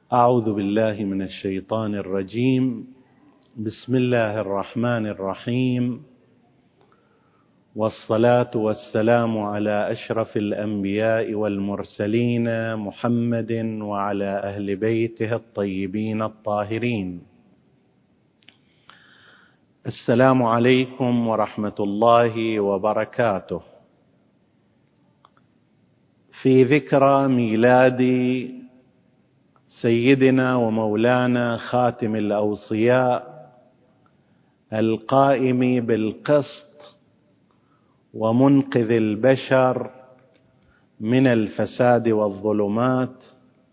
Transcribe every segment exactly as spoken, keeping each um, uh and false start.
أعوذ بالله من الشيطان الرجيم. بسم الله الرحمن الرحيم، والصلاة والسلام على أشرف الأنبياء والمرسلين محمد وعلى أهل بيته الطيبين الطاهرين. السلام عليكم ورحمة الله وبركاته. في ذكرى ميلاد سيدنا ومولانا خاتم الأوصياء القائم بالقسط ومنقذ البشر من الفساد والظلمات،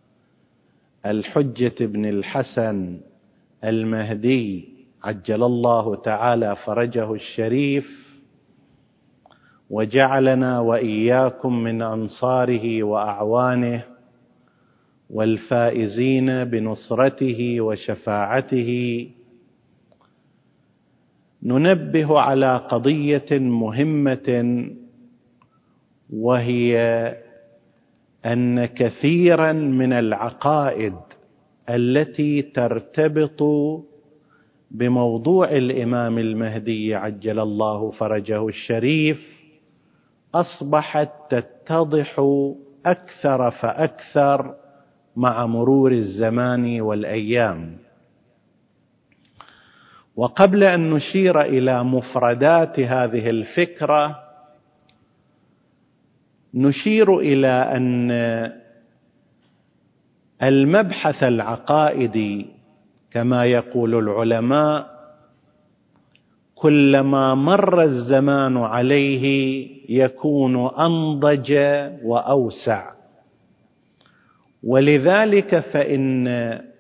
الحجة بن الحسن المهدي عجل الله تعالى فرجه الشريف، وجعلنا وإياكم من أنصاره وأعوانه والفائزين بنصرته وشفاعته. ننبه على قضية مهمة، وهي أن كثيرا من العقائد التي ترتبط بموضوع الإمام المهدي عجل الله فرجه الشريف أصبحت تتضح أكثر فأكثر مع مرور الزمان والأيام. وقبل أن نشير إلى مفردات هذه الفكرة، نشير إلى أن المبحث العقائدي كما يقول العلماء كلما مر الزمان عليه يكون أنضج وأوسع، ولذلك فإن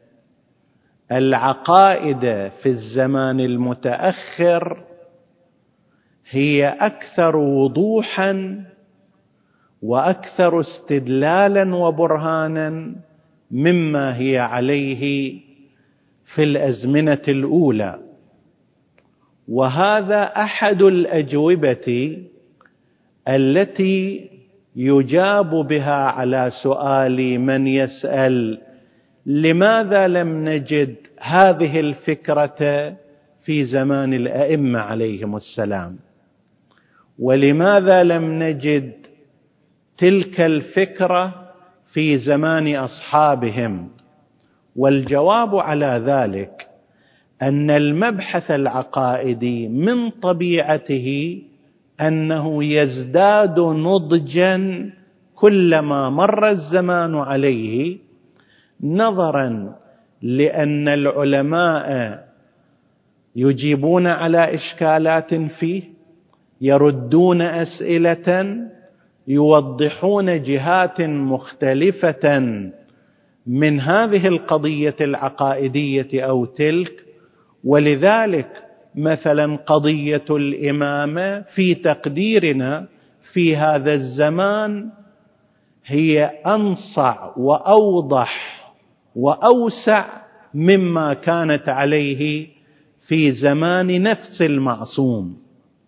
العقائد في الزمان المتأخر هي أكثر وضوحا وأكثر استدلالا وبرهانا مما هي عليه في الأزمنة الأولى. وهذا أحد الأجوبة التي يجاب بها على سؤال من يسأل: لماذا لم نجد هذه الفكرة في زمان الأئمة عليهم السلام؟ ولماذا لم نجد تلك الفكرة في زمان أصحابهم؟ والجواب على ذلك أن المبحث العقائدي من طبيعته أنه يزداد نضجا كلما مر الزمان عليه، نظرا لأن العلماء يجيبون على إشكالات فيه، يردون أسئلة، يوضحون جهات مختلفة من هذه القضية العقائدية أو تلك. ولذلك مثلا قضية الإمامة في تقديرنا في هذا الزمان هي أنصع وأوضح وأوسع مما كانت عليه في زمان نفس المعصوم.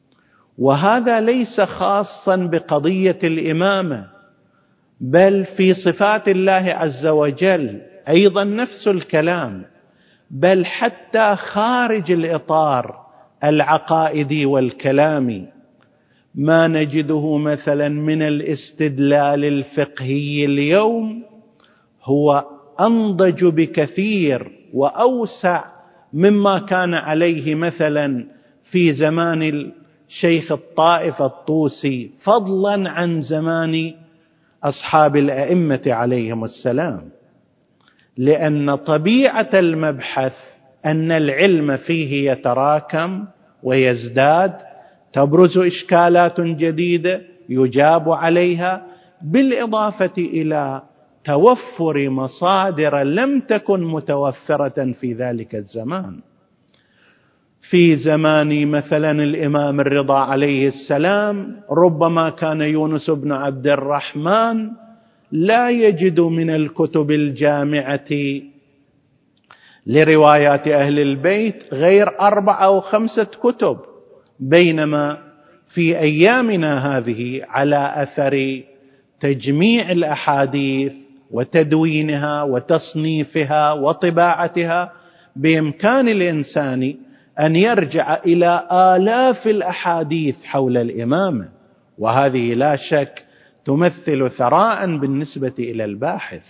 وهذا ليس خاصا بقضية الإمامة، بل في صفات الله عز وجل أيضا نفس الكلام، بل حتى خارج الإطار العقائدي والكلامي ما نجده مثلا من الاستدلال الفقهي اليوم هو أنضج بكثير وأوسع مما كان عليه مثلا في زمان الشيخ الطائف الطوسي، فضلا عن زمان أصحاب الأئمة عليهم السلام. لأن طبيعة المبحث أن العلم فيه يتراكم ويزداد، تبرز إشكالات جديدة يجاب عليها، بالإضافة إلى توفر مصادر لم تكن متوفرة في ذلك الزمان. في زمان مثلا الإمام الرضا عليه السلام ربما كان يونس بن عبد الرحمن لا يجد من الكتب الجامعة لروايات أهل البيت غير أربع أو خمسة كتب، بينما في أيامنا هذه على أثر تجميع الأحاديث وتدوينها وتصنيفها وطباعتها، بإمكان الإنسان أن يرجع إلى آلاف الأحاديث حول الإمامة، وهذه لا شك تمثل ثراء بالنسبة إلى الباحث.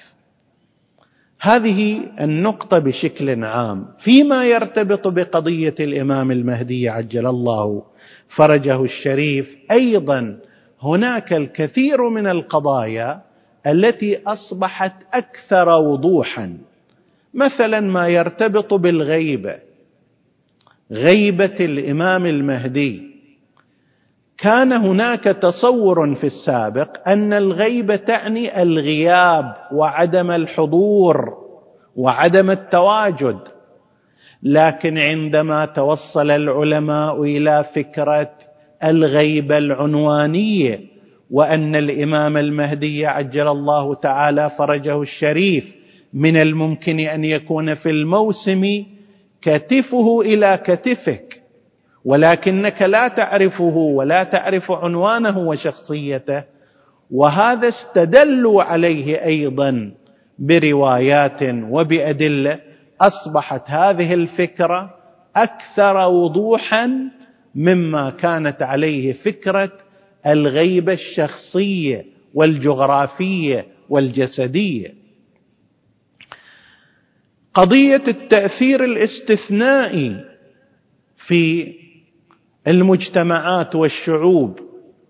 هذه النقطة بشكل عام. فيما يرتبط بقضية الإمام المهدي عجل الله فرجه الشريف، أيضا هناك الكثير من القضايا التي أصبحت أكثر وضوحا، مثلا ما يرتبط بالغيبة، غيبة الإمام المهدي. كان هناك تصور في السابق أن الغيبة تعني الغياب وعدم الحضور وعدم التواجد، لكن عندما توصل العلماء إلى فكرة الغيبة العنوانية، وأن الإمام المهدي عجل الله تعالى فرجه الشريف من الممكن أن يكون في الموسم كتفه إلى كتفك، ولكنك لا تعرفه ولا تعرف عنوانه وشخصيته، وهذا استدلوا عليه أيضا بروايات وبأدلة. أصبحت هذه الفكرة أكثر وضوحا مما كانت عليه فكرة الغيبة الشخصية والجغرافية والجسدية. قضية التأثير الاستثنائي في المجتمعات والشعوب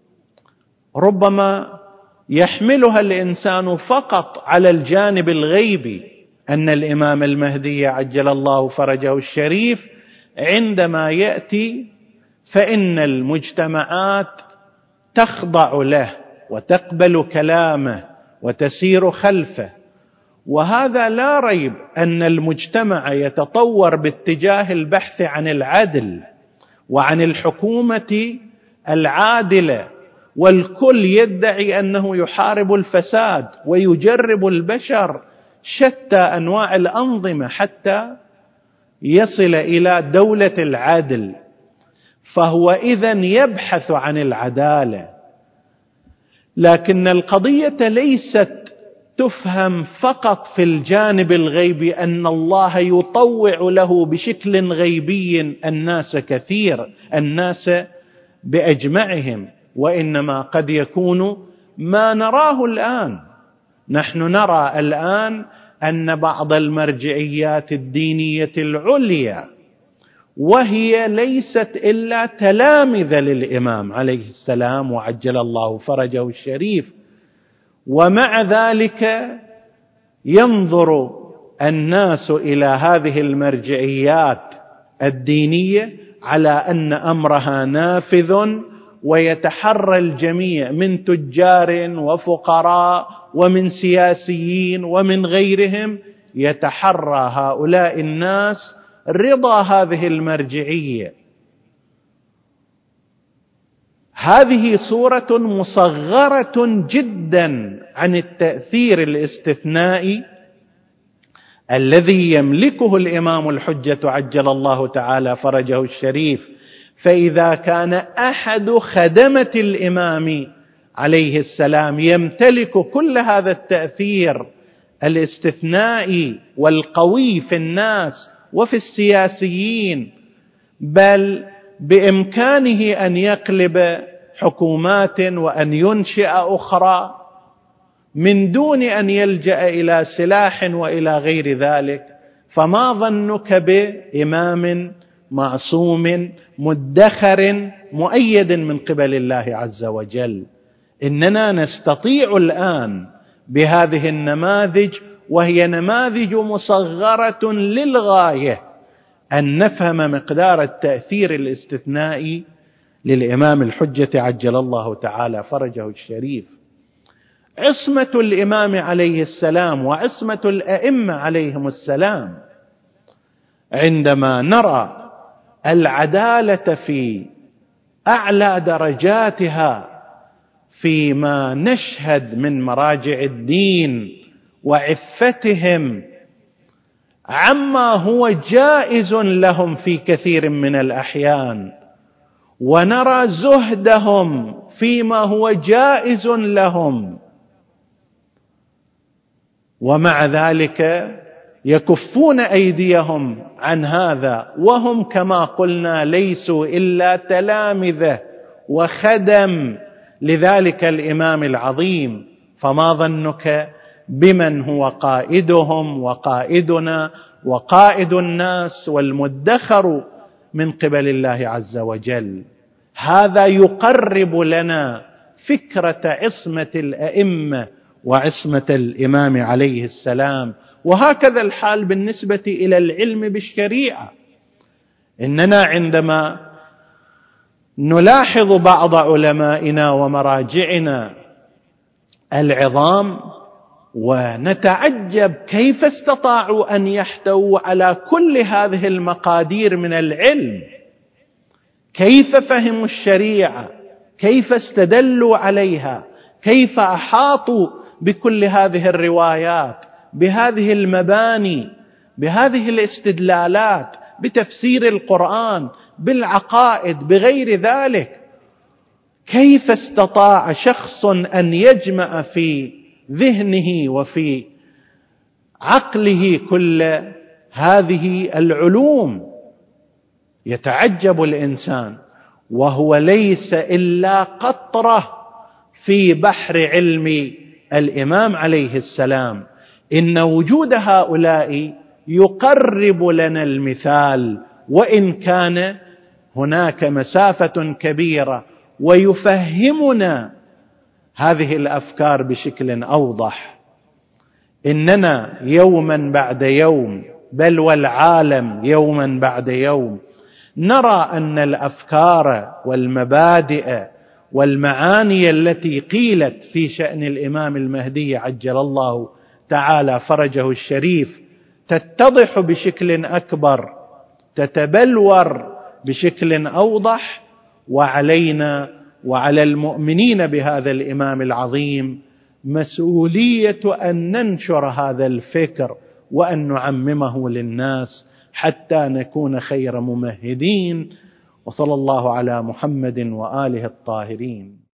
ربما يحملها الإنسان فقط على الجانب الغيبي، أن الإمام المهدي عجل الله فرجه الشريف عندما يأتي فإن المجتمعات تخضع له وتقبل كلامه وتسير خلفه، وهذا لا ريب أن المجتمع يتطور باتجاه البحث عن العدل وعن الحكومة العادلة، والكل يدعي أنه يحارب الفساد ويجرب البشر شتى أنواع الأنظمة حتى يصل إلى دولة العدل. فهو إذن يبحث عن العدالة، لكن القضية ليست تفهم فقط في الجانب الغيبي أن الله يطوع له بشكل غيبي الناس كثير الناس بأجمعهم، وإنما قد يكون ما نراه الآن. نحن نرى الآن أن بعض المرجعيات الدينية العليا، وهي ليست إلا تلامذة للإمام عليه السلام وعجل الله فرجه الشريف، ومع ذلك ينظر الناس إلى هذه المرجعيات الدينية على أن أمرها نافذ، ويتحرى الجميع من تجار وفقراء ومن سياسيين ومن غيرهم، يتحرى هؤلاء الناس رضا هذه المرجعية. هذه صورة مصغرة جدا عن التأثير الاستثنائي الذي يملكه الإمام الحجة عجل الله تعالى فرجه الشريف. فإذا كان أحد خدمة الإمام عليه السلام يمتلك كل هذا التأثير الاستثنائي والقوي في الناس وفي السياسيين، بل بإمكانه أن يقلب حكومات وأن ينشئ أخرى من دون أن يلجأ إلى سلاح وإلى غير ذلك، فما ظنك بإمام معصوم مدخر مؤيد من قبل الله عز وجل؟ إننا نستطيع الآن بهذه النماذج، وهي نماذج مصغرة للغاية، أن نفهم مقدار التأثير الاستثنائي للإمام الحجة عجل الله تعالى فرجه الشريف. عصمة الإمام عليه السلام وعصمة الأئمة عليهم السلام، عندما نرى العدالة في أعلى درجاتها فيما نشهد من مراجع الدين وعفتهم عما هو جائز لهم في كثير من الأحيان، ونرى زهدهم فيما هو جائز لهم، ومع ذلك يكفون أيديهم عن هذا، وهم كما قلنا ليسوا إلا تلامذة وخدم لذلك الإمام العظيم. فما ظنك بمن هو قائدهم وقائدنا وقائد الناس والمدخر من قبل الله عز وجل؟ هذا يقرب لنا فكرة عصمة الأئمة وعصمة الإمام عليه السلام. وهكذا الحال بالنسبة إلى العلم بالشريعة. إننا عندما نلاحظ بعض علمائنا ومراجعنا العظام ونتعجب كيف استطاعوا أن يحتووا على كل هذه المقادير من العلم، كيف فهموا الشريعة، كيف استدلوا عليها، كيف أحاطوا بكل هذه الروايات، بهذه المباني، بهذه الاستدلالات، بتفسير القرآن، بالعقائد، بغير ذلك. كيف استطاع شخص أن يجمع في ذهنه وفي عقله كل هذه العلوم؟ يتعجب الإنسان، وهو ليس إلا قطرة في بحر علم الإمام عليه السلام. إن وجود هؤلاء يقرب لنا المثال، وإن كان هناك مسافة كبيرة، ويفهمنا هذه الأفكار بشكل أوضح. إننا يوما بعد يوم، بل والعالم يوما بعد يوم، نرى أن الأفكار والمبادئ والمعاني التي قيلت في شأن الإمام المهدي عجل الله تعالى فرجه الشريف تتضح بشكل أكبر، تتبلور بشكل أوضح. وعلينا وعلى المؤمنين بهذا الإمام العظيم مسؤولية أن ننشر هذا الفكر وأن نعممه للناس حتى نكون خير ممهدين. وصلى الله على محمد وآله الطاهرين.